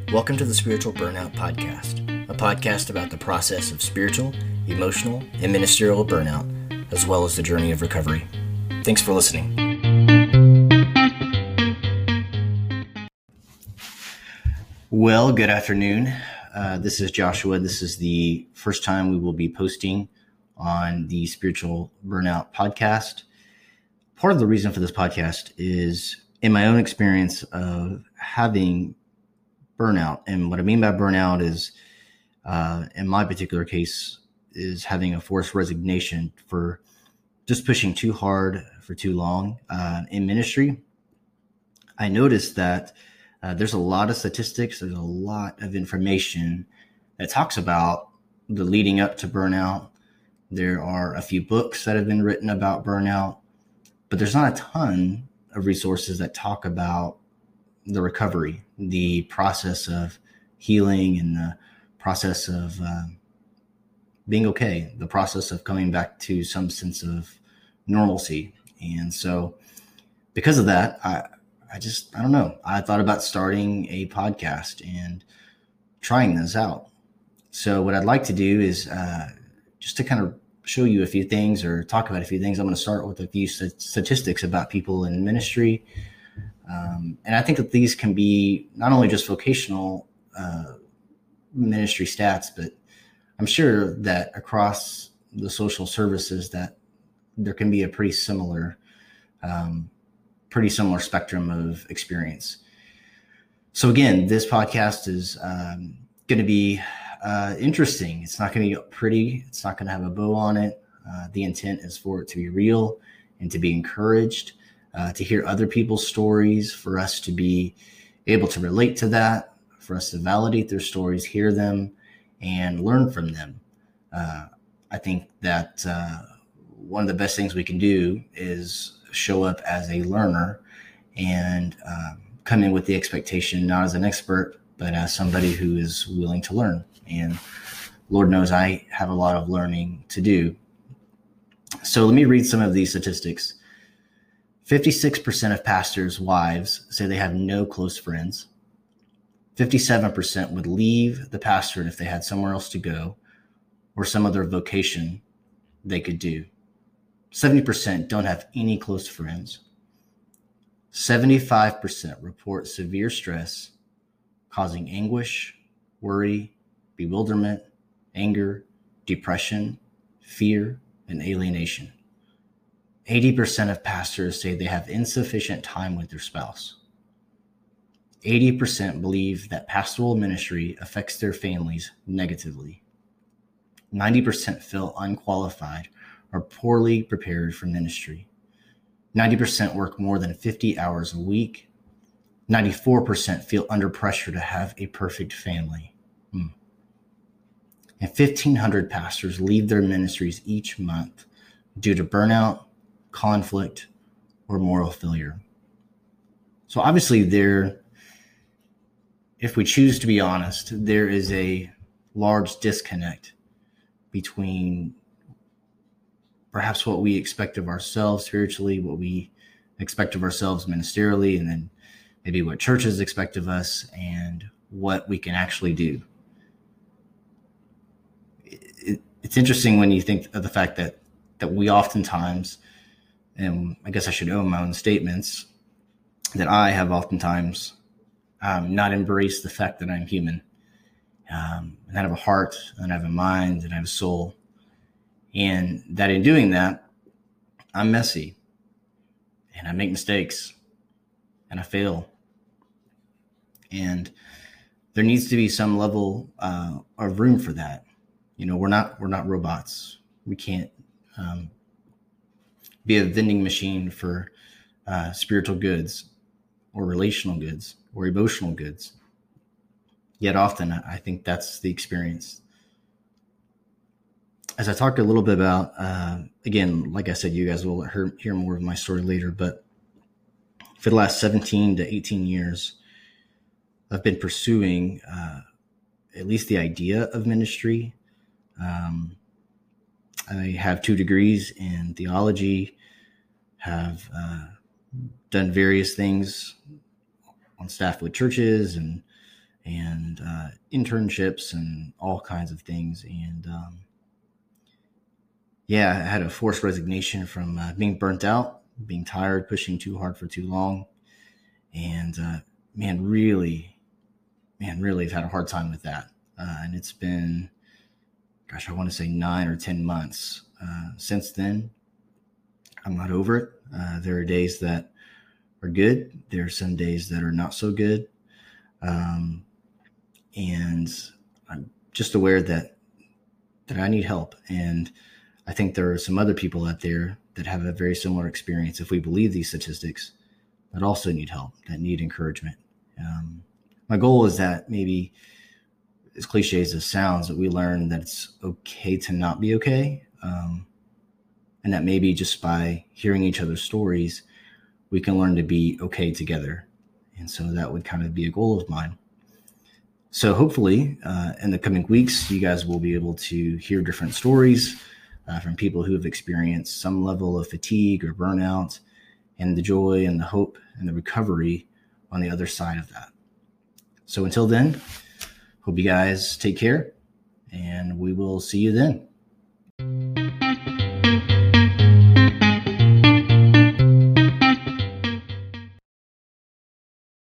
Welcome to the Spiritual Burnout Podcast, a podcast about the process of spiritual, emotional, and ministerial burnout, as well as the journey of recovery. Thanks for listening. Well, good afternoon. This is Joshua. This is the first time we will be posting on the Spiritual Burnout Podcast. Part of the reason for this podcast is in my own experience of having burnout. And what I mean by burnout is, in my particular case, is having a forced resignation for just pushing too hard for too long in ministry. I noticed that there's a lot of statistics, there's a lot of information that talks about the leading up to burnout. There are a few books that have been written about burnout, but there's not a ton of resources that talk about the recovery, the process of healing, and the process of being okay, the process of coming back to some sense of normalcy. And so because of that, I don't know. I thought about starting a podcast and trying this out. So what I'd like to do is just to kind of show you a few things or talk about a few things. I'm going to start with a few statistics about people in ministry. And I think that these can be not only just vocational ministry stats, but I'm sure that across the social services that there can be a pretty similar spectrum of experience. So again, this podcast is going to be interesting. It's not going to be pretty. It's not going to have a bow on it. The intent is for it to be real and to be encouraged, to hear other people's stories, for us to be able to relate to that, for us to validate their stories, hear them, and learn from them. I think that one of the best things we can do is show up as a learner and come in with the expectation, not as an expert, but as somebody who is willing to learn. And Lord knows I have a lot of learning to do. So let me read some of these statistics. 56% of pastors' wives say they have no close friends. 57% would leave the pastorate if they had somewhere else to go or some other vocation they could do. 70% don't have any close friends. 75% report severe stress causing anguish, worry, bewilderment, anger, depression, fear, and alienation. 80% of pastors say they have insufficient time with their spouse. 80% believe that pastoral ministry affects their families negatively. 90% feel unqualified or poorly prepared for ministry. 90% work more than 50 hours a week. 94% feel under pressure to have a perfect family. And 1,500 pastors leave their ministries each month due to burnout, conflict, or moral failure. So obviously if we choose to be honest, there is a large disconnect between perhaps what we expect of ourselves spiritually, what we expect of ourselves ministerially, and then maybe what churches expect of us and what we can actually do. It's interesting when you think of the fact that we oftentimes, and I guess I should own my own statements, that I have oftentimes not embraced the fact that I'm human. And I have a heart, and I have a mind, and I have a soul. And that in doing that, I'm messy, and I make mistakes, and I fail. And there needs to be some level of room for that. You know, we're not robots. We can't be a vending machine for spiritual goods or relational goods or emotional goods. Yet often, I think that's the experience. As I talked a little bit about, again, like I said, you guys will hear more of my story later, but for the last 17 to 18 years, I've been pursuing at least the idea of ministry. I have 2 degrees in theology, have done various things on staff with churches and and internships and all kinds of things. And I had a forced resignation from being burnt out, being tired, pushing too hard for too long. And really have had a hard time with that. And it's been, I want to say 9 or 10 months since then. I'm not over it. There are days that are good. There are some days that are not so good. And I'm just aware that I need help. And I think there are some other people out there that have a very similar experience, if we believe these statistics, that also need help, that need encouragement. My goal is that maybe, as cliche as this sounds, that we learn that it's okay to not be okay. And that maybe just by hearing each other's stories, we can learn to be okay together. And so that would kind of be a goal of mine. So hopefully in the coming weeks, you guys will be able to hear different stories from people who have experienced some level of fatigue or burnout, and the joy and the hope and the recovery on the other side of that. So until then, hope you guys take care, and we will see you then.